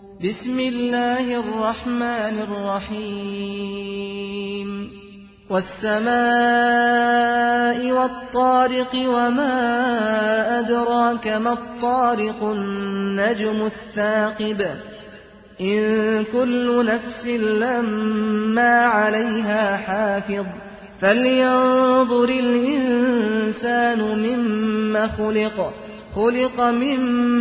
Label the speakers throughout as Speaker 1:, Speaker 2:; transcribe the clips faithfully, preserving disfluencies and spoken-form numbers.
Speaker 1: بسم الله الرحمن الرحيم والسماء والطارق وما أدراك ما الطارق النجم الثاقب إن كل نفس لما عليها حافظ فلينظر الإنسان مما خلق خلق من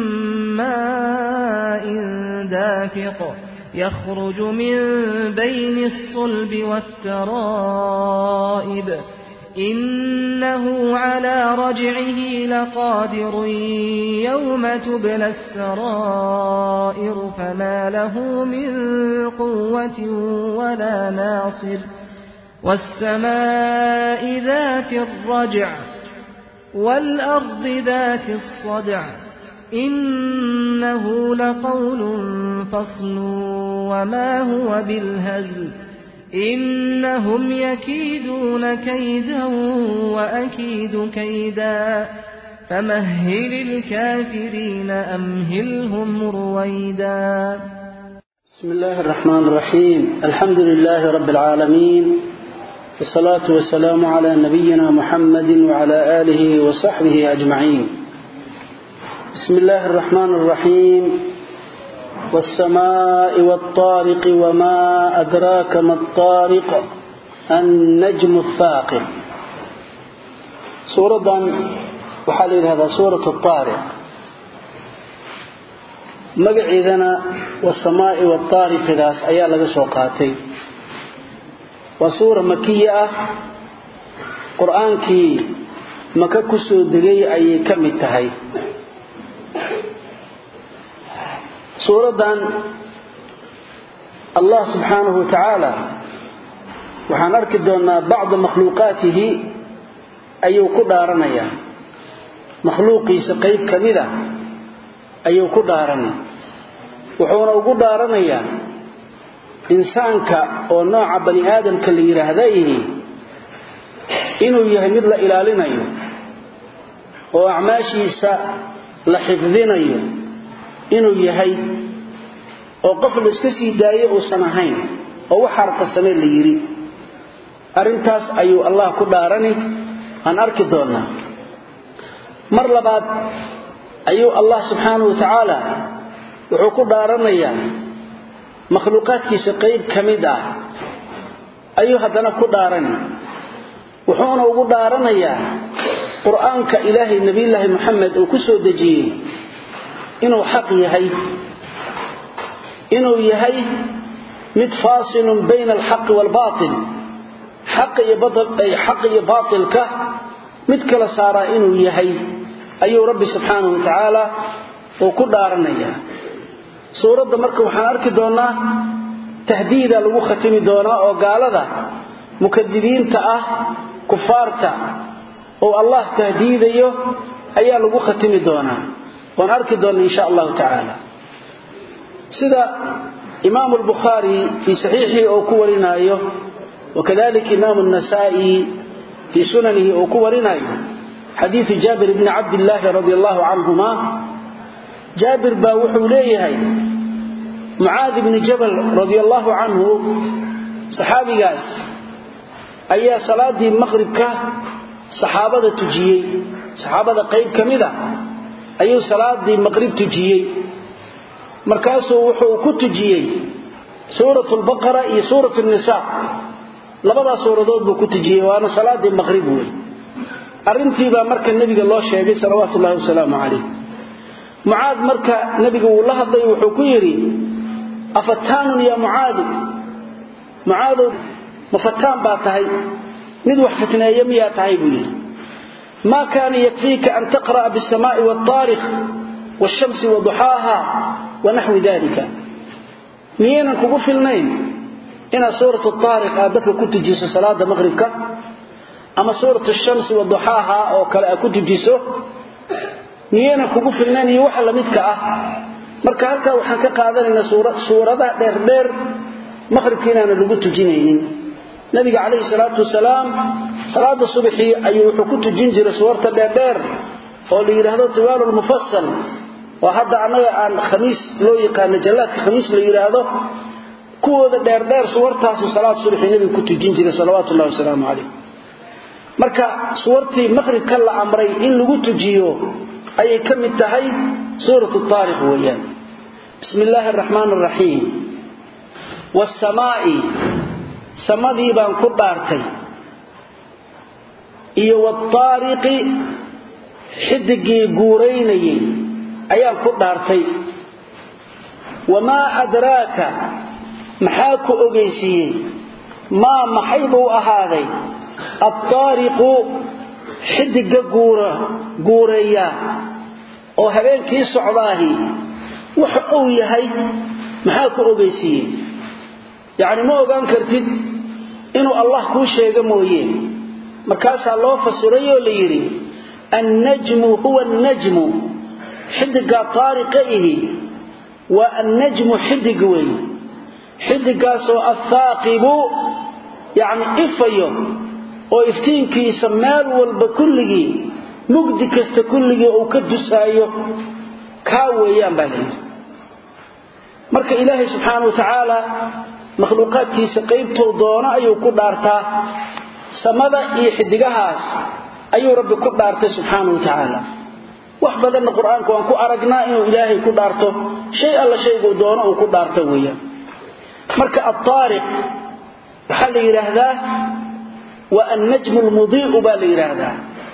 Speaker 1: ماء دافق يخرج من بين الصلب والترائب إنه على رجعه لقادر يوم تبلى السرائر فما له من قوة ولا ناصر والسماء ذات الرجع والأرض ذات الصدع إنه لقول فصل وما هو بالهزل إنهم يكيدون كيدا وأكيد كيدا فمهل الكافرين أمهلهم رويدا.
Speaker 2: بسم الله الرحمن الرحيم الحمد لله رب العالمين والصلاة والسلام على نبينا محمد وعلى آله وصحبه أجمعين. بسم الله الرحمن الرحيم والسماء والطارق وما أدراك ما الطارق النجم الثاقب. سورة وحالي هذا سورة الطارق مقعدنا والسماء والطارق ذاس أيها لغا سوقاتي وسورة مكية قرآن كي مكا كسو دقي أي كم التهي سورة الله سبحانه وتعالى وحان أركدنا بعض مخلوقاته أيو كدارنيا مخلوقي سقيب كمذا أيو كدارنيا وحونا وكدارنيا إنسانك أو نوع بني آدم كاللي يرهديه إنه يهمد لإلالنا وأعماشي سا لحفظنا إنه يهي وقفل استسي دايق سنهين وحرق السمين اللي يري أرنتاس أيو الله كدارني أن أركضونا مر لباد أيو الله سبحانه وتعالى وحكو دارنيا مخلوقاتكيisa qayb kamid ah ayuu hadana ku dhaaran wuxuuna ugu dhaaranayaa quraanka ilaahay nabi ilaahay maxamed oo ku soo dajiyay inuu xaq yahay inuu yahay mid faasilun bayna al-haqq wal-baatil haqq iyo badal ay haqq iyo baatilka mid kala saara inuu yahay ayuu rabbi subhanahu wa ta'ala oo ku dhaaranayaa suurada marka waxaan arki doonaa tahdiida lagu khatimi doonaa oo gaalada mukadibiinta ah kufaarta oo Allah tahdiidayo ayaa lagu khatimi doonaa waan arki doonaa insha Allah ta'ala sida Imam al-Bukhari fi sahihi oo ku warinayo وكذلك إمام النسائي في سننه oo ku warinayo حديث جابر بن عبد الله رضي الله عنهما جابر با وحو ليهي معاذ بن جبل رضي الله عنه صحابي قاس أي صلاة المغرب كه صحابة تجيي صحابة قيب كمذا أي صلاة المغرب تجيي مركاسه وحو كتجيي سورة البقرة أي سورة النساء لبدا سورة دود بكتجيي وأنا صلاة المغرب وي أرنتي با مركا النبي الله شيخي صلوات الله وسلامه عليه معاذ مركا نبي الله هدي وحو كيري أفتان يا معاذ معاذ مفتان باتهي ندوح فتنا يميا تهيبني ما كان يكفيك أن تقرأ بالسماء والطارق والشمس وضحاها ونحو ذلك ميانا كقف النين إن سورة الطارق آدك كنت جيسو صلاة مغربك أما سورة الشمس وضحاها أو كنت جيسو niyana kugu filnaan iyo waxa la midka ah marka halka waxaan ka qaadanayna suurad suurada dheer dheer maqribkiina lagu tujinaynin nabiga kaleey salaatu wasalaam salaada subaxii ayuu wuxuu ku tujin jiray suurta dheer dheer oo la yiraahdo tiwaalul mufassal وهذا أنا عن خميس لو يقال جلات خميس لو يراده كود دير دير صورتها صلاة صبح النبي كنت جنجل صلوات الله وسلامه عليه marka suurtii maghrib kala amray in lagu tujiyo ay kamid tahay suuratu taariq weeyaan bismillaahir rahmaanir rahiim was-samaa'i samadii baan ku dhaartay iyo wat-taariqi xidigii guureynayay ayaan ku dhaartay wama adraaka maxaa ku ogeysiyay ma maxaybu ahaaday الطارق حدق قورة قوريا وهبين كي صعباهي وحقوية هاي محاكو أغيسيين يعني ما أغان كرتد إنو الله كو شيء مويين مكاسا الله فسريه ليري النجم هو النجم حدق طارقه والنجم حدق وي حدق سو الثاقب يعني إفيو oo iftiinkiisa meel walba kulligii mugdi kasta kulligii oo ka dusaayo ka weeyaan baa leeyahay marka ilaahay subhanahu wa ta'ala makhluuqaadkiisa qaybtoo doona ayuu ku dhaartaa samada iyo xidigahaas ayuu rabbi ku dhaartay subhanahu wa ta'ala wax badan quraanka waan ku aragnaa inuu ilaahay ku dhaarto shay alla shaygu doono uu ku dhaarto weeyaan marka at-taariq waxa la yiraahdaa والنجم المضيء بالإرادة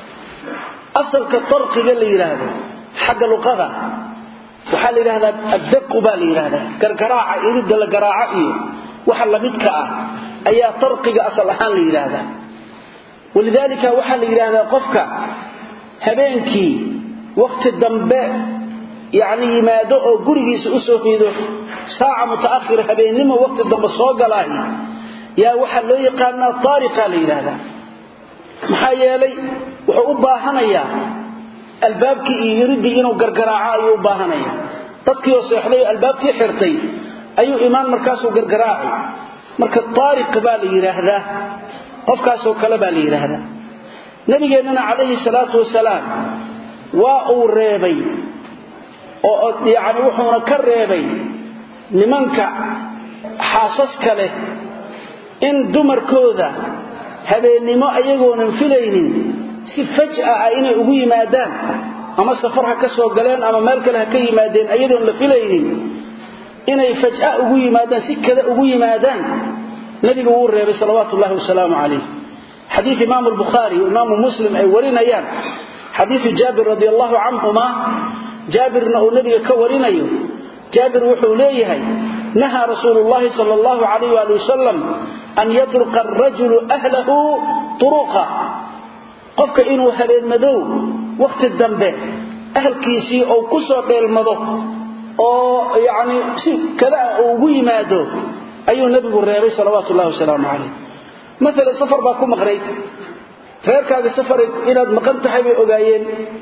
Speaker 2: أصل كالطرق قال إرادة حق لقضاء وحال إرادة الدق بالإرادة كالقراعة إرد لقراعة وحال مدكأة أي طرق أصل حال إرادة ولذلك وحال إرادة قفك هبينكي وقت الدنباء يعني ما دعو قرقس أسوكيده ساعة متأخرة هبين لما وقت الدنباء صوق الله يا waxa loo yaqaan taariqa leeyada maxaa yeelay wuxuu u baahanaya albaabkii yiridi inuu gargaraaco ayuu u baahanaya dadkii oo seexday albaabkii xirtay ayuu iimaan markaas uu gargaraacay marka taariq baa la yiraahdaa qofkaas oo kale baa la yiraahdaa nabigeena kaleey salaatu wasalaam waa uu reebay oo yaani wuxuuna ka reebay nimanka xaasas kale in dumarkooda habeenimo ayagoonan filaynin si faj'a ah inay ugu yimaadaan ama safar ha ka soo galeen ama meel kale ha ka yimaadeen ayadoon la filaynin inay faj'a ugu yimaadaan si kale ugu yimaadaan nabiga uu reebay sallallahu alayhi wasallam alayhi hadith imam al-bukhari wa imam muslim ay warinayaan hadith jabir radiyallahu anhuma jabirna uu nabiga ka warinayo jabir wuxuu leeyahay نهى رسول الله صلى الله عليه وآله وسلم أن يترك الرجل أهله طرقا قفك إنه هبين مدو وقت الدنبه أهل كيسي أو كسر بالمدو أو يعني كذا أو مادو أي نبي الرئيس صلوات الله وسلام عليه مثلا سفر باكو مغريب فهرك هذا السفر إلى مقنت حبي أغايين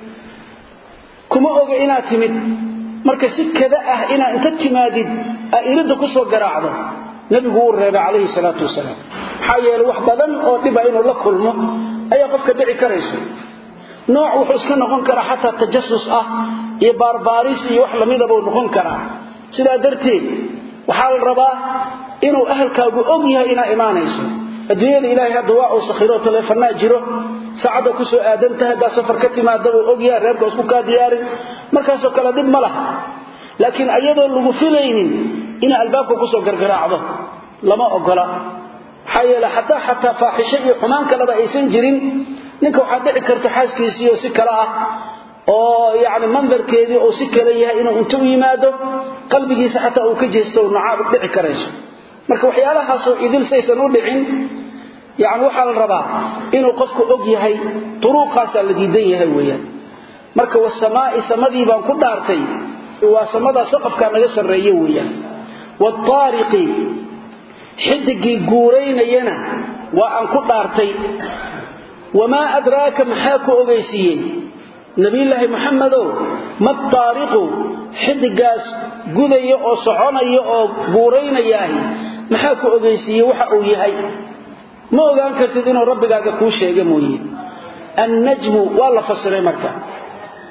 Speaker 2: كما أغاينا تمد marka si kada ah ina inta timaadid aayrada ku soo garaacdo nabigu uu reebay kaleey salaatu wasalaam xayeel wax badan oo dhiba inuu la kulmo ayaa qofka dhici karayso nooc wuxuu iska noqon karaa hatta tajassus ah iyo barbaaris iyo wax lamid ah uu noqon karaa sida darteed waxa la rabaa inuu ahalkaagu og yahay ina iimaanayso adduunyada ilaahay hadda waa uu sakhiro telefoonaa jiro saacada ku soo aadantahay da safar ka timaado oo og yahay reerka isku ka diyaarin markaas oo kala dib malaha laakiin ayadoo lagu filaynin in albaabka ku soo gargaraacdo lama ogola xayela hatta hatta faahisha iyo xumaan kala aysan jirin ninka waxa dhici karta xaaskiisii oo si kala ah oo yaani mandarkeedii oo si kala yahay inuu inta u yimaado qalbigiisa hatta uu ka jeesto nacaab dhici karayso marka waxyaalahaas oo idil saysan u dhicin يعني waxa la rabaa inuu qofku og yahay turuqaas la diidan yahay weeyaan marka wasamaa'i samadii baan ku dhaartay waa samada saqafka naga sareeyay weeyaan wat-taariqi xidigi guureynayna waa aan ku dhaartay wama adraaka maxaa ku ogeysiyay nabiyullaahi maxamedo mat-taariqu xidigaas gudayo oo soconayo oo guureynaya maxaa ku ogeysiyay waxa uu yahay ما ogaan kartid inuu rabbigaaga ku sheego mooyee an-najmu wala fasiray marka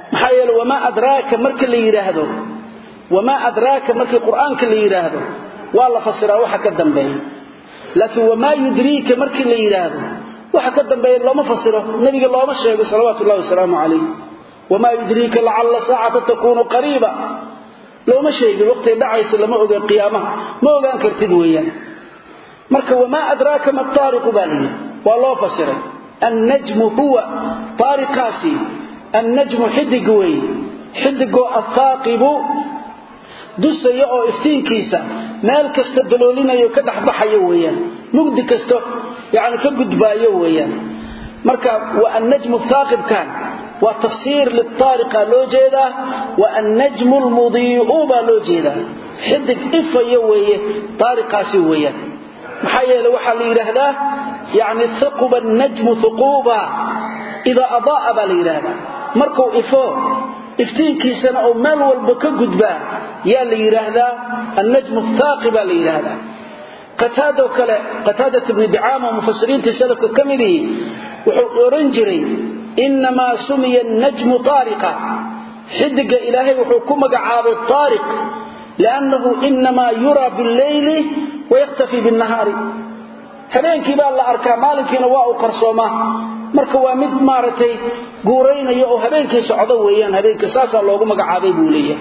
Speaker 2: محايل وما أدراك مرك اللي يراهدو وما أدراك مرك القرآن اللي يراهدو والله فسره وحكى الدنبين لكن وما يدريك مرك اللي يراهدو وحكى الدنبين الله ما فسره النبي الله ما شيء صلوات الله وسلامه عليه وما يدريك لعل ساعة تكون قريبة لو ما شيء الوقت يدعي لما أوجد القيامة ما أوجد كرتدويا مرك وما أدراك ما الطارق بالي والله فسره النجم هو طارقاسي النجم حدقوي حدقو الثاقب دوس يأو افتين كيسا مال كستا دلولين يو كدح بحيو ويان مقد كستا يعني كقد بايو ويان مركا والنجم الثاقب كان وتفسير للطارقة لو جيدا والنجم المضيء لو جيدا حدق إفا يوويه طارقاسي ويان محايا لو حالي رهده يعني ثقب النجم ثقوبا إذا أضاء بالإرادة مركو إفو إفتينكي سنة أو مال والبكا قدبا يا لإرادة النجم الثاقب لإرادة قتادة وكلا قتادة ابن دعامة ومفسرين تسلك كمره وحرنجري إنما سمي النجم طارقا حدق إلهي وحكومك عاب الطارق لأنه إنما يرى بالليل ويختفي بالنهار habeenkii baa la arkaa maalinkiina waa uu qarsooma marka waa mid maaratay guureynaya oo habeenkii socdo weeyaan habeenkii saasa loogu magacaabay buu leeyahay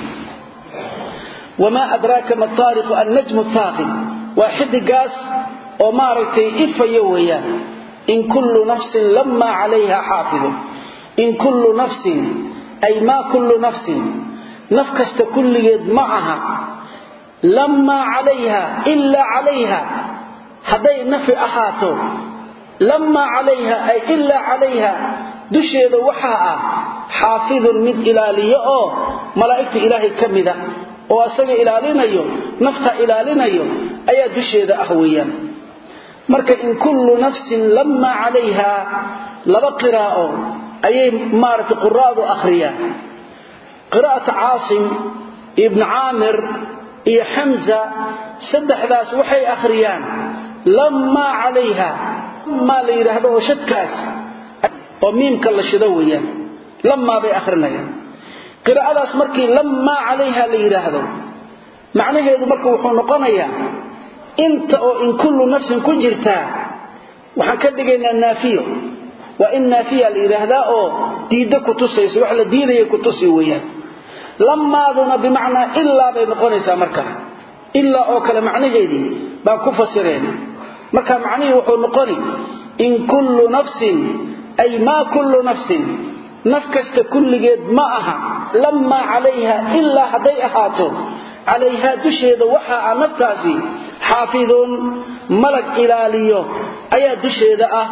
Speaker 2: wama adraka ma tariq an-najm ath-thaqib wahid gas oo maaratay ifayo weeyaan in kullu nafsin lamma 'alayha hafiz in kullu nafsin ay ma kullu nafsin nafkasta kulligeed ma aha lamma 'alayha illa 'alayha هذي نفي أحاته لما عليها أي إلا عليها دشيد وحاء حافظ من إلالية أو ملائكة إلهي كمذا وأسجى إلالينا يوم نفتح إلالينا يوم أي دشيد أحويا مركا إن كل نفس لما عليها لبقراء أي مارة قراء أخريا قراءة عاصم ابن عامر إيه حمزة سدح ذاس وحي أخريان لما عليها ما ليرهدو شدكاس وميم كلا شدويا لما بآخرنا قراءة اسمركي لما عليها ليرهدو معناه هذا مركو وحو نقنيا انت او ان كل نفس كجرتا waxaan ka dhigaynaa naafiyo wa in naafiya lirahda oo diida ku tusayso wax la diidayo ku tusi weeyaan lamaaduna bimaana illa bay noqonaysaa marka illa oo kale macnaheedi baa ku fasireen marka macnaheedu wuxuu noqoni in kullu nafsin ay ma kullu nafsin nafkasta kulligeed ma aha lamma alayha illa haday ahaato alayha dusheeda waxa aan naftaasi xaafidun malak ilaaliyo ayaa dusheeda ah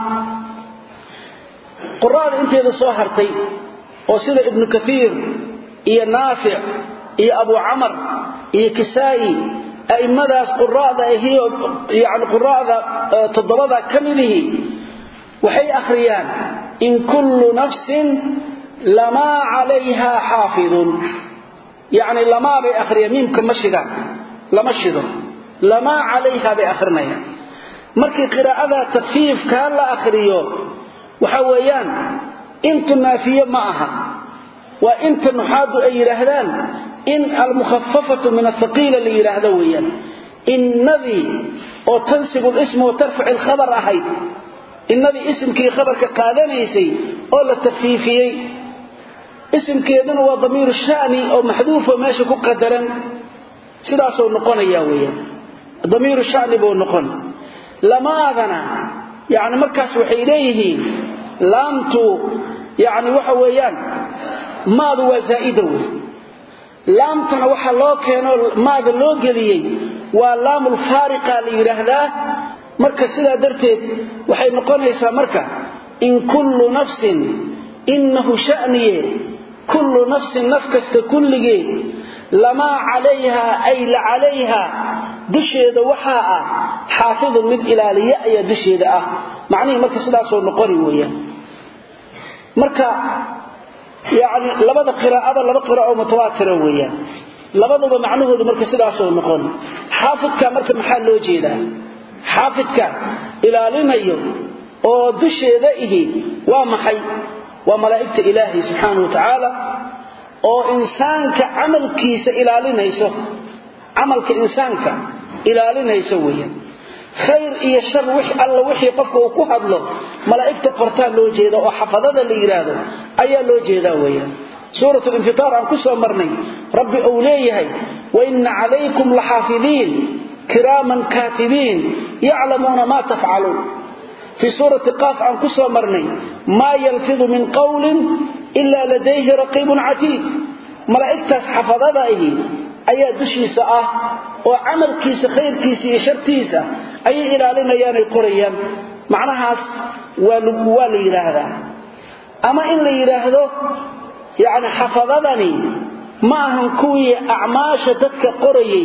Speaker 2: quraad inteeda soo hartay oo sida ibn kathir iyo naafi' iyo abu amr iyo kisai aimadaas quraada ahiyo yaani quraada todobada kamilihi waxay akhriyaan in kullu nafsin lama alayha hafidun يعني لما بأخرية ميمك مشيدا لما شيدا لما عليها بأخرنايا مركي قراءة تخفيف كان لا أخريه وحويان انت النافية معها وانت النحاد أي رهدان إن المخففة من الثقيلة اللي يرهدويا النذي وتنسب الاسم وترفع الخبر أحيد النذي اسم كي خبر كقادنيسي أولا التخفيفيي اسم كيدنا هو ضمير الشأني أو محذوف وماشي كقدرا سداسو نقونيا ويا ضمير الشأني بو نقون لما أذنا يعني مركز وحيليه لامتو يعني وحويان ماذا وزائده لامتنا وحا لو كانوا ماذا لو قليي ولام الفارقة ليرهده مركز سدا درتيد وحي نقونيسا مركز إن كل نفس إنه شأنيه كل نفس نفكست كله لما عليها أي لعليها دشيد وحاء حافظ من إلالية أي دشيد أه معنيه مركا سلاسة ونقري ويا مركا يعني لبدا قراءة لبدا قراءة متواترة ويا لبدا بمعنوه ذو مركا سلاسة ونقري حافظك مركا محل وجيدا حافظك إلالينا يوم ودشيد إيه ومحي وملائكة إلهي سبحانه وتعالى oo insaanka amalkiisa ilaalinayso amalka insaanka ilaalinayso weeyaan khayr iyo shar wixii alla wixii qofka uu ku hadlo malaa'ikta qortaan loo jeedo oo xafadada la yiraahdo ayaa loo jeedaa weeyaan سورة الانفطار عن كسوة مرني ربي أوليه وإن عليكم لحافظين كراما كاتبين يعلمون ما تفعلون في سورة قاف عن كسوة مرني ما يلفظ من قول إلا لديه رقيب عتيد ملائكة حفظته أي دشي ساعة وعمل كيس خير كيس يشر كيس أي إلى لنا ياني قريا معناها والوالي هذا أما إن لي هذا يعني حفظني معهم كوي أعماش تدك قرية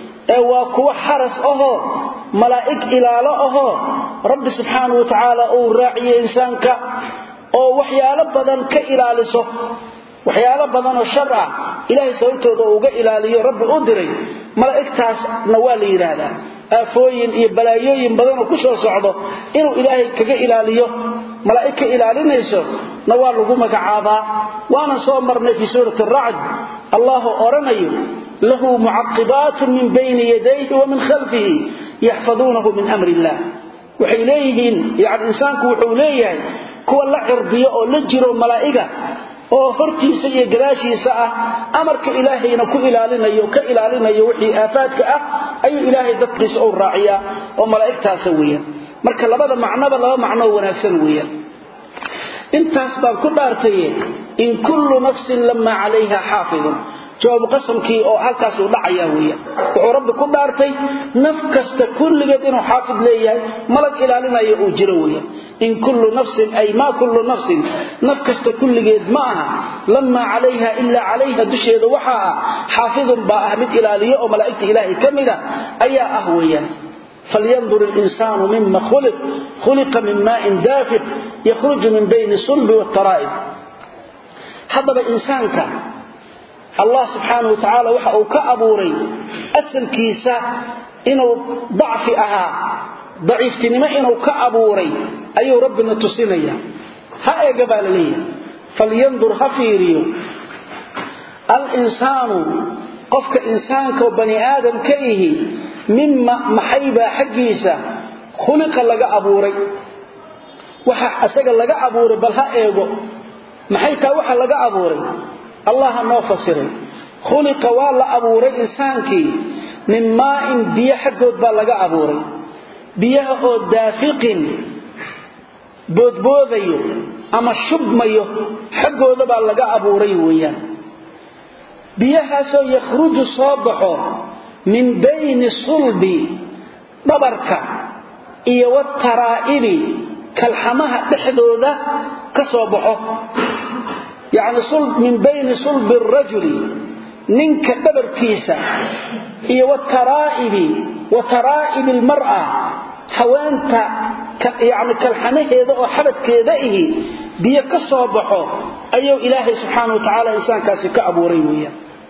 Speaker 2: وكو حرس أهو ملائك إلى أهو رب سبحانه وتعالى أو راعي إنسانك أو وحيال بدن كإلالسه وحيال بدن الشرع إلهي سويته دوغا إلالي رب أدري ملائك تاس نوالي هذا آفوين إيه بلايين بدن وكسو صعده إنه إلهي كجا إلاليه ملائكة إلالينيسو نوال لغو مقعابا وانا صومرنا في سورة الرعد الله أرنيه له معقبات من بين يديه ومن خلفه يحفظونه من أمر الله وحيليهن يعني إنسانك وحوليه كو الله عربية أو لجروا ملائكة oo hortiisa iyo gadaashiisa ah amarka ilaahayna ku ilaalinayo ka ilaalinayo wixii aafaadka ah ayuu ilaahay dadkiisa u raaciya oo malaa'iktaas weeyaan marka labada macnaba laba macno wanaagsan weeyaan intaas baan ku dhaartay in kullu nafsin lamma alayha haafidun jawaab qasamkii oo halkaas u dhacaya weeyaan wuxuu rabbi ku dhaartay naf kasta kulligeed inuu xaafid leeyahay malag ilaalinayo uu jiro weeyaan in kullu nafsin ay ma kullu nafsin naf kasta kulligeed ma aha lamma alayha illa alayha dusheeda waxa xaafidun ba ahmid ilaaliyo oo malaa'ikta ilaahi kamida ayaa ah weeyaan فلينظر الإنسان مما خلق خلق من ماء دافق يخرج من بين الصلب والترائب حضر الإنسان كان الله سبحانه وتعالى وحقه كأبوري أسل كيسا إنه ضعف أها ضعيف تنمى إنه كأبوري أي ربنا تصيني هاي قبال لي فلينظر هفيريو الإنسان قفك إنسانك وبني آدم كيه مما محيبا حقيسا خلق لغا أبوري وحا أساق لغا أبوري بل ها إيغو محيطا وحا لغا أبوري الله نوفسري خلق والا أبوري إنسانكي من ماء بيا حقود باللغا أبوري بيا أو دافق بودبوذيو أما شبميو حقود باللغا أبوري ويان بيا سو يخرج صابحو من بين الصلب ببركة إيا والترائب كالحماها تحدوذا كصابحو يعني صلب من بين صلب الرجل ننك ببر كيسا إيا والترائب وترائب المرأة حوانتا يعني كالحماه هذا وحبت كذائه بيا كصابحو أيو إلهي سبحانه وتعالى إنسان كاسي كأبو ريويا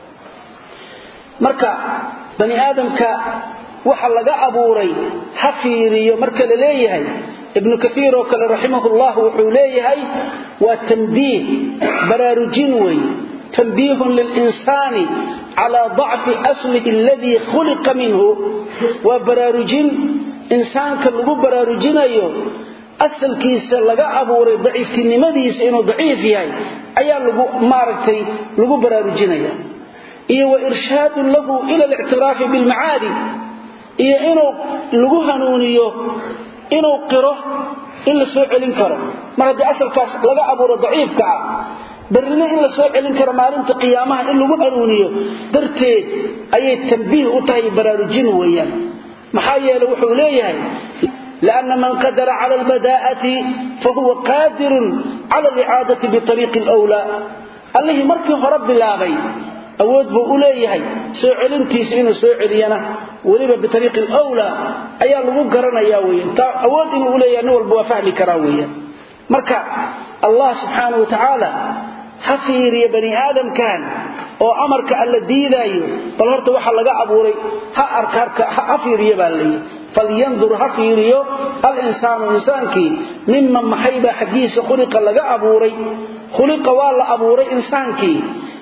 Speaker 2: مركا بني آدمك وحا لغا أبوري حفيري مركا لليهي ابن كثير وكال رحمه الله وحوليهي وتنبيه براروجينوي تنبيه للإنسان على ضعف أصله الذي خلق منه وبراروجين إنسان كاللغو براروجين أيو أصل كيس لغا أبوري ضعيف النمديس إنه ضعيف يهي أيا لغو ماركتي لغو براروجين أيو إيه وإرشاد له إلى الاعتراف بالمعادي إيه إنه لغو هنونيو إنه قره إلا سوء لنكره مرد أسل كاس لغا أبور ضعيف كعب برنا إلا سوء لنكره مالنت قيامها إلا لغو هنونيو درتي أي التنبيه أتهي براروجين ويان محايا لوحو ليه لأن من قدر على البداءة فهو قادر على الإعادة بطريق الأولى الله مركه رب الله أود بأوليه سوء علمتيس إنه سوء علينا وليبا بطريق الأولى أيها لغو قرنا ياويا أود إنه أوليه نول بوافعني كراويا مركا الله سبحانه وتعالى حفير يا بني آدم كان وأمرك الذي لا يو فالهرت وحا لغا أبوري ها أركارك حفير يا بالي فلينظر حفير يو الإنسان إنسانك ممن محيبا حديث خلق لغا أبوري خلق والا أبوري إنسانك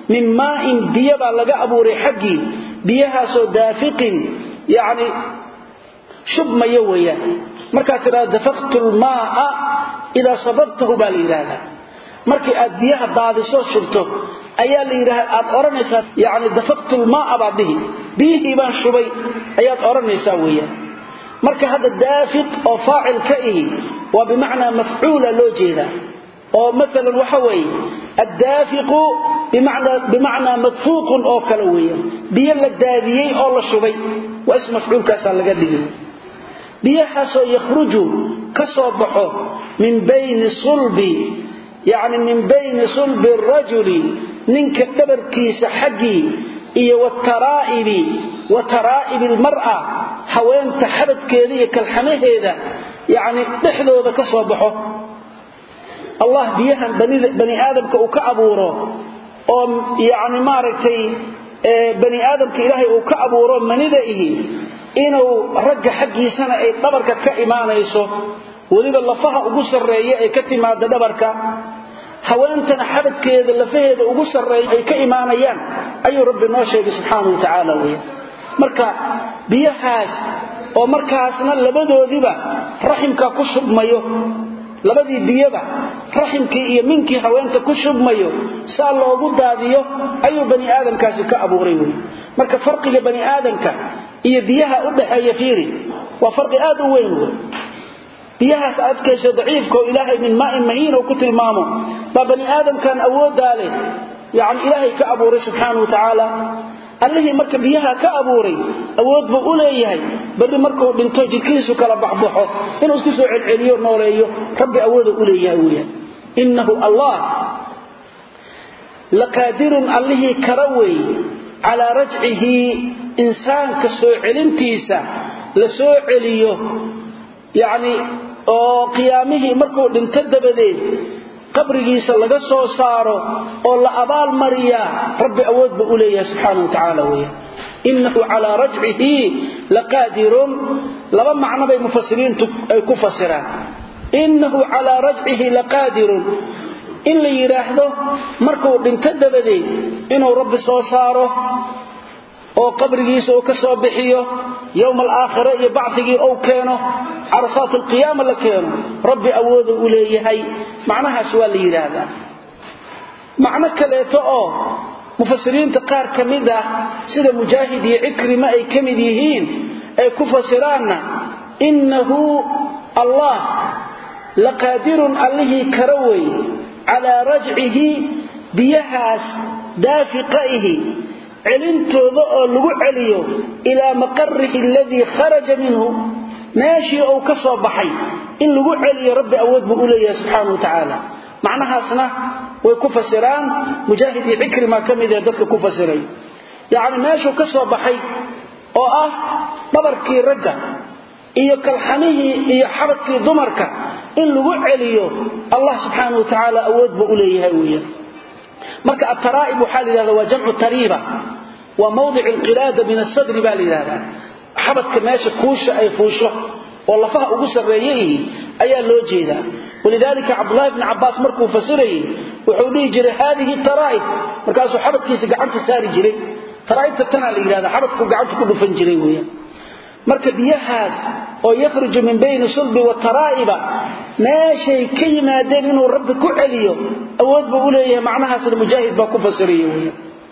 Speaker 2: min maa'in biyaba laga abuuray xaqi biyaha soo daafiqin yaani shubmaya weeyaan marka tira dafaqtul maa'a ila sababtahu bal ilaha markii aad biyaha daadiso shubto ayaa la yiraahdaa aad oranaysaa yaani dafaqtul maa'a baadihi bihi baan shubay ayaad oranaysaa weeyaan marka hada daafiq oo faa'il ka ihi wa bimaana maf'uula loo jeeda oo mesela waxa way ad-daafiq bimaana bimaana madfuuq oo kala weeyaan biyo la daadiyay oo la shubay waa ism maf'uul kaas laga dhigay biyaha soo yakhruju kasoo baxo min bayni sulbi يعني من بين صلب الرجل ننك دبركيس حقي iyo wataraaib wataraaib almar'a haweenta xabadkeeda kalxamaheeda yaani dhexdooda ka soo baxo Allah biyahan bani bani aadamka uu ka abuuro oo yaani maaragtay ee bani aadamka ilaahay uu ka abuuro manida ihi inuu ragga xaqiisana ay dhabarka ka iimaanayso waliba lafaha ugu sareeyo ay ka timaado dhabarka haweentana xabadkeeda lafaheeda ugu sareeyo ay ka iimaanayaan ayuu rabbi noo sheegay subhanahu wa ta'ala weey marka biyahaas oo markaasna labadoodiba raximka ku shubmayo labadii biyaba raximkii iyo minkii haweenta ku shubmayo saa loogu daadiyo ayuu bani aadamkaasi ka abuuray weey marka farqiga bani aadamka iyo biyaha u dhaxeeya fiiri waa farqi aad u weyn weey biyaha saadkeesha daciifka ilaahay min maa'in mahin oo ku tilmaamo bani aadam kan awoodaale yaani ilaahay ka abuuray subhanahu wa ta'ala allahi marka biyaha ka abuuray awood buu u leeyahay bari markuu dhinto jirkiisu kala baxbaxo inuu isku soo celceliyo nooleeyo rabbi awood u leeyahay weeyaan innahu allah laqadirun allahi karawi ala raj'ihi insaanka soo celintiisa la soo celiyo يعني oo qiyaamihi markuu dhinto dabadeed qabrigiisa laga soo saaro oo la abaal mariya rabbi awood buu u leeyahay subhanahu wa ta'ala weey innahu ala raj'ihi laqadirun laba macna bay mufassiriintu ay ku fasiraan innahu ala raj'ihi laqadirun in la yiraahdo markuu dhinto dabadeed inuu rabbi soo saaro oo qabrigiisa uu ka soo bixiyo يوم الآخرة يبعثه أو كانه عرصات القيامة لكانه ربي أوذ إليهي معناها سؤال هذا معنى كليته مفسرين تقار كمده سيد مجاهد عكرم أي كمديهين أي كفسران إنه الله لقادر عليه كروي على رجعه بيهاس دافقائه علمتوده oo lagu celiyo ila maqarrihi alladhi kharaja minhu maashi oo ka soo baxay in lagu celiyo rabbi awood buu u leeyahay subhanahu wa ta'ala macnahaasna way ku fasiraan mujaahid ikrima kamida dadka ku fasiray yaani maashi ka soo baxay oo ah dhabarkii ragga iyo kalxamihi iyo xabadkii dumarka in lagu celiyo Allah subhanahu wa ta'ala awood buu u leeyahay weeyaan marka at-tara'ib waxa la waa jamcu tariba wa mawdi' al-qirada min as-sadr balilada xabadka meesha kuusha ay fuusho oo lafaha ugu sareeyay ayaa loo jeedaa walidalika abdullah ibn abbas markuu fasiray wuxuu dhigi jiray hadhihi tara'ib markaasuu xabadkiisa gacanta saari jiray tara'ibta tana la yiraahdo xabadku gacanta ku dhufan jiray weeyaan marka biyahaas oo yakhruju min bayni sulbi wa tara'iba meeshay ka yimaadeen inuu rabbi ku celiyo awood buu u leeyahay macnahaas mujaahid baa ku fasiriyay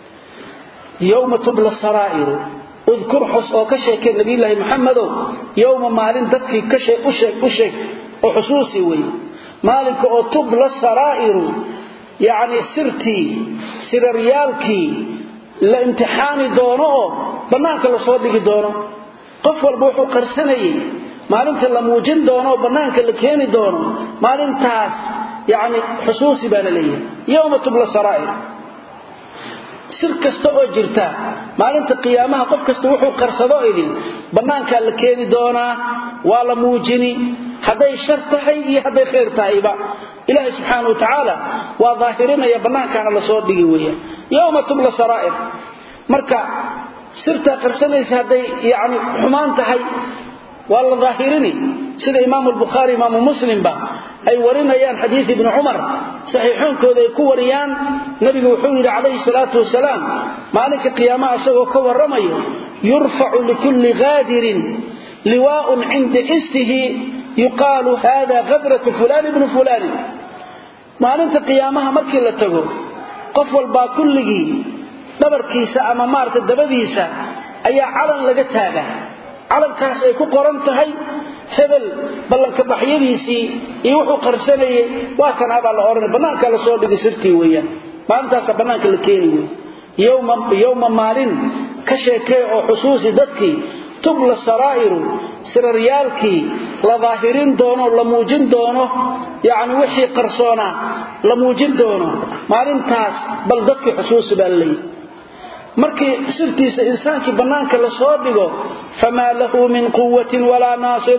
Speaker 2: yawma tubla saraa'ir udkur hus oo ka sheekay nabi ilaahi maxamed yawma maalin dadkii ka sheeg u sheeg u sheeg oo xusuusi way maalinka oo tubla saraa'ir yaani sirti sirriyalki la imtixaani doono banaanka la soo dhigi doono qof walba wuxuu qarsanayay maalinta la muujin doono banaanka la keeni doono maalintaas yaani xusuusi baa leeyahay yawma tubla saraa'ir sir kasta oo jirta maalinta qiyaamaha qof kasta wuxuu qarsado idin banaanka la keeni doona waa la muujini haday shar tahay iyo haday khair tahayba ilaahi subhanahu wa ta'ala waa dhaahirinaya banaanka la soo dhigi weeyaan yawma tubla saraa'ir marka sirta qarsanaysa haday yaani xumaan tahay wala dhaahirini sida imaam al-bukhari imaam muslim ba ay warinayaan hadith ibn umar saxiixoonkooda ay ku wariyaan nabigu wuxuu yiri calayhi salaatu wasalaam maalinka qiyaamaha asagoo ka waramayo yurfa'u likulli ghadirin liwa'un 'inda istihi yuqalu hada ghadratu fulan ibn fulan maalinta qiyaamaha markii la tago qof walba kulligi dabarkiisa ama maarta dabadiisa ayaa calan laga taagaa calankaas ay ku qoran tahay hebel ballanka baxyadiisii iyo wuxuu qarsanayay waa kan aba la oran banaanka la soo dhigay sirtii weeyaan maantaas banaanka la keenay yawma yawma maalin ka sheekay oo xusuusi dadkii tubla saraa'iru sirriyaalkii la daahirin doono la muujin doono yaani wixii qarsoona la muujin doono maalintaas bal dadkii xusuusi baa leeyahay markii sirtiisa insaanki banaanka la soo dhigo fama lahu min quwwatin wala nasir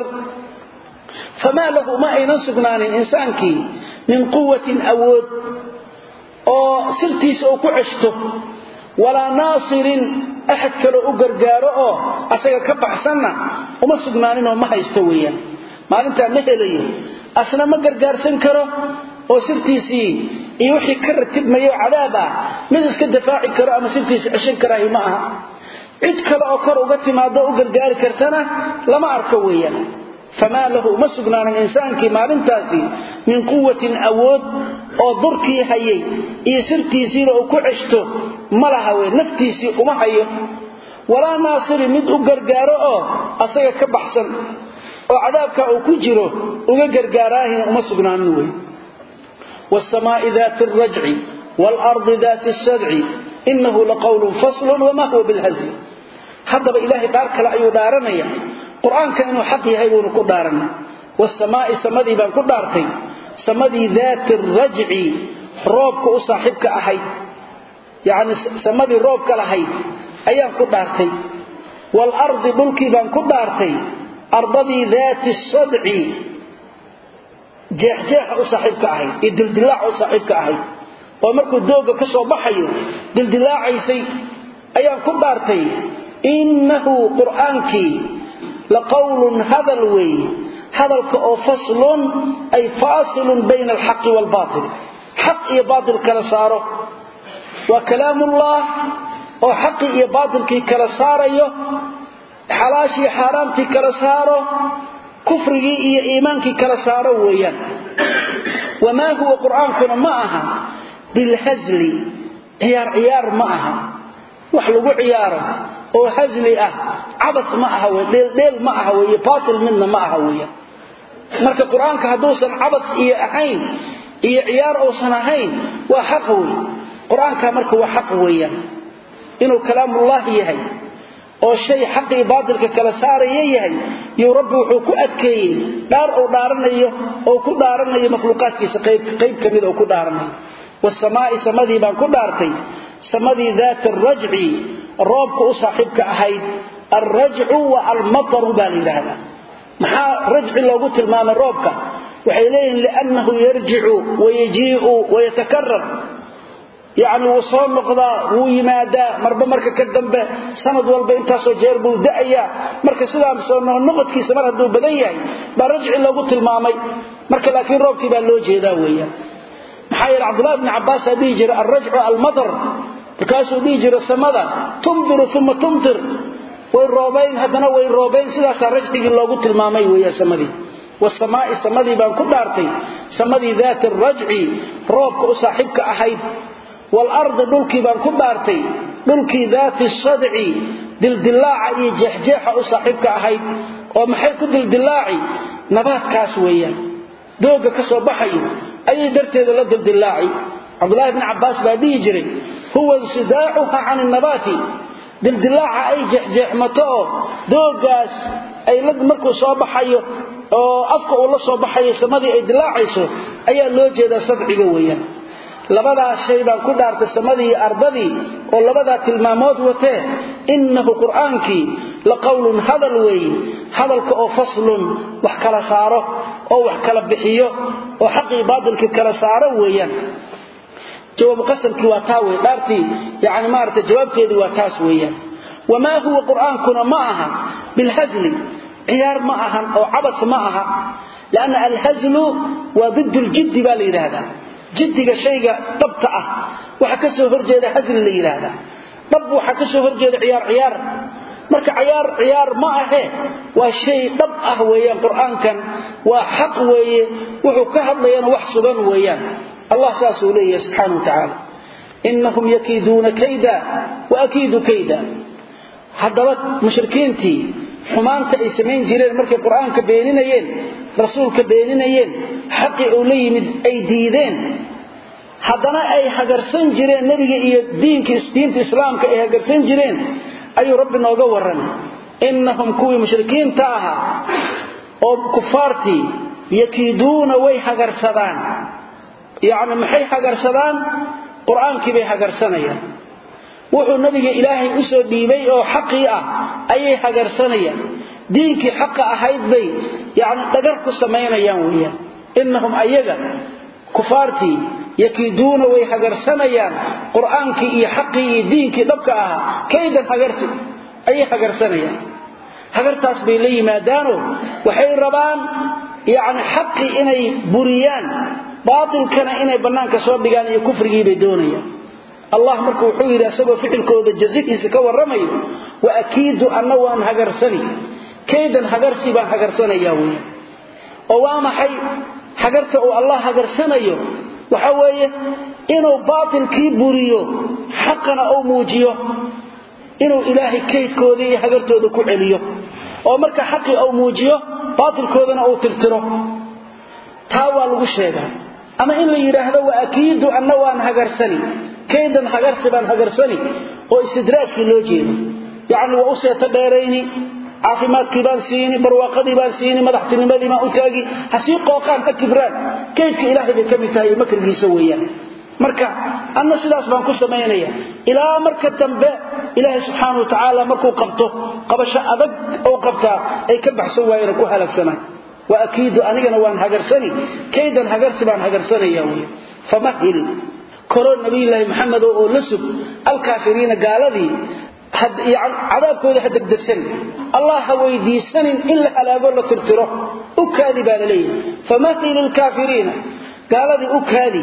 Speaker 2: fama lahu ma aynan sugnaanin insaanki min quwwatin awood oo sirtiisa uu ku ceshto wala nasirin ahad kale u gargaaro oo asaga ka baxsanna uma sugnaanin oo ma haysto weeyaan maalinta ma helayo asna ma gargaarsan karo oo sirtiisii iyo wixii ka ratibmayo cadaaba mid iska difaaci karo ama sirtiisa ceshan karaay ma aha cid kale oo kor uga timaado u gargaari kartana lama arko weeyaan fama lahu masugnan insaanki maalintaasi min quwwatin awood oo durkii hayay iyo sirtiisii oo ku ceshto malaha way naftiisii uma hayo wala naasir mid u gargaaro oo asaga ka baxsan oo cadaabka uu ku jiro uga gargaaraahin uma sugnaanin way والسماء ذات الرجع والأرض ذات السدع إنه لقول فصل وما هو بالهزل هذا بإلهي بارك لا يدارنيا قرآن كأنه حقي هيبون كدارنا والسماء سمدي بان كدارتي سمدي ذات الرجع روبك أصاحبك أحي يعني سمدي روبك لحي أيام كدارتي والأرض بلكي بان كدارتي أرضي ذات السدع jeexjeex u saaxiibka ahay ee dildilaac u saaxiibka ahay oo markuu dooga ka soo baxayo dildilaacaysay ayaan ku dhaartay innahu quraanki la qawlun hadal way hadalka oo faslun ay faasilun bayna al-haqq wal baatil haqq iyo baatil kala saaro wa kalaamullah oo haqq iyo baatilki kala saarayo halaashi xaraamti kala saaro كفري إيه إيمانك كلا سارو ويا وما هو قرآنكم معها بالهزل عيار عيار معها وحلقوا عياره أو هزل أه عبث معها وديل ديل معها ويباطل منا معها ويا مرك قرآنك هدوسا عبث إيه أحين إيه عيار أو سنهين وحقوي قرآنك مرك وحقويا إنه كلام الله يهي oo shay xaqi baadilka kala saarayay iyo rabbi wuxuu ku adkeeyay daar oo dhaaranayo oo ku dhaaranayo makhluuqaadkiisa qayb qayb kamid oo ku dhaaranayo wasamaa'i samadii baan ku dhaartay samadii ذات الرجع roobku u saaxiibka ahayd الرجع والمطر balilahada maxaa rajci loogu tilmaamay roobka waxay leeyihiin li'annahu yarji'u wa yaji'u wa yatakarrar يعني وصول نقضا ويمادا مربا مركا كدنبه سند والبا انتاسو جير بو دايا marka sidaa soo noqodkiisa mar haduu badan yahay ba rajci loogu tilmaamay marka laakiin roobkii baa loo jeedaa weeyaan maxay yiraahdaa Abdullah ibn Abbas hadii jira ar-raj'u al-madar kaasoo dhii jira samada tumdir thumma tumtir way roobayn hadana way roobayn sidaas rajcigi loogu tilmaamay weeyaan samadii والسماء samadii baan ku dhaartay samadii ذات الرجع roobka u saaxiibka ahayd والأرض دلكي بان كبارتي دلكي ذات الصدع دلدلاعي جحجيحة أصاحبك أهيد ومحيك دلدلاعي نبات كاسويا دوغا كسو بحيو أي درتي ذا دلدلاعي عبد الله بن عباس بادي يجري هو انصداعها عن النبات دلدلاعي أي جحجيح متو دوغاس أي لد مركو صوبحيو أفكو الله صوبحيو سمدي أي دلاعيسو أي اللوجه ذا صدعي قويا labada shay baan ku dhaartay samadii ardadii oo labada tilmaamood watee innahu quraanki la qawlun hadal way hadalka oo faslun wax kala saaro oo wax kala bixiyo oo xaqi baadilka kala saaro weeyaan jawaab qasamki waa taa way dhaartii yaani maarta jawaabteedu waa taas weeyaan wama huwa quraankuna ma aha bil hazli ciyaar ma aha oo cabas ma aha laana al hazlu wa ضد الجد باليرهدا jiddiga shayga dhabta ah waxa ka soo horjeeda hadli la yiraahdo dab waxa ka soo horjeeda ciyaar ciyaar marka ciyaar ciyaar ma ahe waa shay dhab ah weeyaan quraankan waa xaq weeye wuxuu ka hadlayana wax sugan weeyaan allah saasuu leeyahay subhanahu wa ta'ala innahum yakiduna kayda wa akidu kayda hadaba mushrikiintii xumaanta ay sameyn jireen markay quraanka beeninayeen rasuulka beeninayeen xaqi uu leeyimid ay diideen hadana ay hagarsan jireen nabiga iyo diinka diinta islaamka ay hagarsan jireen ayuu rabbi nooga waran innahum kuwi mushrikiinta aha oo kufaarti yakiduna way hagarsadaan yaani maxay hagarsadaan quraanki bay hagarsanayaan wuxuu nabiga ilaahay u soo dhiibay oo xaqi ah ayay hagarsanayaan diinkii xaq ahayd bay yaani dhagar ku sameeyaan weeyaan innahum ayaga kufaarti yakiduna way hagarsanayaan quraanki iyo xaqi iyo diinkii dhabka ah kayda hagarsi ay hagarsanayaan hagartaas bay leeyimaadaan waxay rabaan yaani xaqi inay buriyaan baatilkana inay banaanka soo dhigaan iyo kufrigii bay doonayaan allah markuu wuxuu yiri asagoo ficilkooda jazihiisa ka waramayo wa akiidu anna waan hagarsani kaydan hagarsi baan hagarsanaya weey oo waa maxay hagarta oo allah hagarsanayo waxa weeye inuu baatilkii buriyo xaqana oo muujiyo inuu ilaahay kaydkooda iyo hagartooda ku celiyo oo marka xaqi oo muujiyo baatilkoodana uu tirtiro taa waa lagu sheegaa ama in la yiraahdo wa akiidu anna waan hagarsani kaydan hagarsi baan hagarsani oo istidraajkii loo jeedo yaani waa u seeta dheerayni caafimaadkii baan siini barwaaqadii baan siini madaxtinimadii ma u taagi hasii qooqaan ka kibraan kaydka ilaahay bay kamid tahay makrigiisa weeyaan marka anna sidaas baan ku sameeynaya ilaa marka dambe ilaahay subhanahu wa ta'ala markuu qabto qabasho adag oo qabta ay ka baxsan waayeen ku halagsanay wa akiidu anigana waan hagarsani kaydan hagarsi baan hagarsanaya weeyaan famahil كورون نبي الله محمد ولسب الكافرين قالذي حد يعني عذابكوده هدقدسن الله ويديسن إلا على قول ترتره أكاذبان لي فمثل الكافرين قالذي أكاذي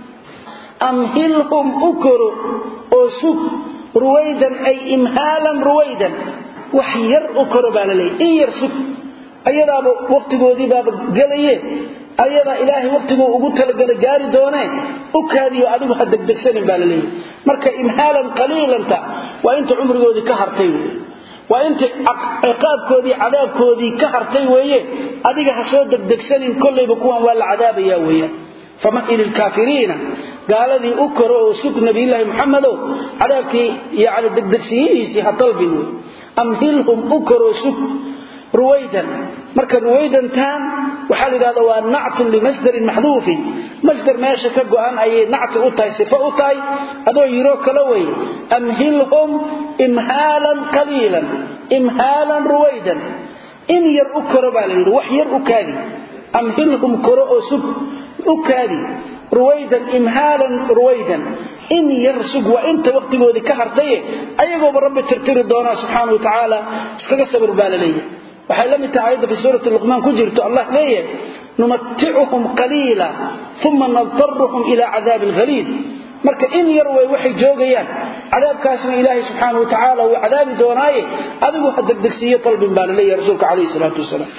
Speaker 2: أمهلهم أكروا أسب رويدا أي إمهالا رويدا وحير أكروا بان لي إن يرسب أيضا وقت قودي باب قليه ayada ilaahi waqtigu ugu talagalay gaari doonay u kaadiyo adigu hadagdagsan baa la leeyahay marka imhaalan qaliilanta waa inta umrigoodi ka hartay waa inta ciqaabkoodi cadaabkoodi ka hartay weeye adiga ha soo dagdagsanin kullayba kuwan waa la cadaabaya weeye famahil الكافرين قالذي أكره سك نبي الله محمد عذابكي يعني دغدغسييسي هطلبين أمهلهم أكره سك رويدا marka ruwaydan tan waxa la yiraahdaa waa na'at li masdar mahdhuf masdar meesha ka go'an ay na'at u tahay sifa u tahay adoo yiro kala way amhilhum imhalan qalilan imhalan ruwaydan in yar u karo baa la yiri wax yar u kaadi amhilhum karo oo sub u kaadi ruwaydan imhalan ruwaydan in yarsug wa inta waqtigoodi ka hartay ayagoo rabbi tirtiri doona subhanahu wa ta'ala iskaga sabir baa la leeyahay waxay la mid tahay fi suuratu luqman ku jirto allah leeyahay numatti'uhum qalila thumma nadtarruhum ila 'adab al-ghalid marka in yar way waxay joogayaan cadaabkaasna ilaahay subhanahu wa ta'ala uu cadaabi doonaaye adigu hadagdagsiyo talbin baa leeyahay rasuulka kaleey salaatu wasalaam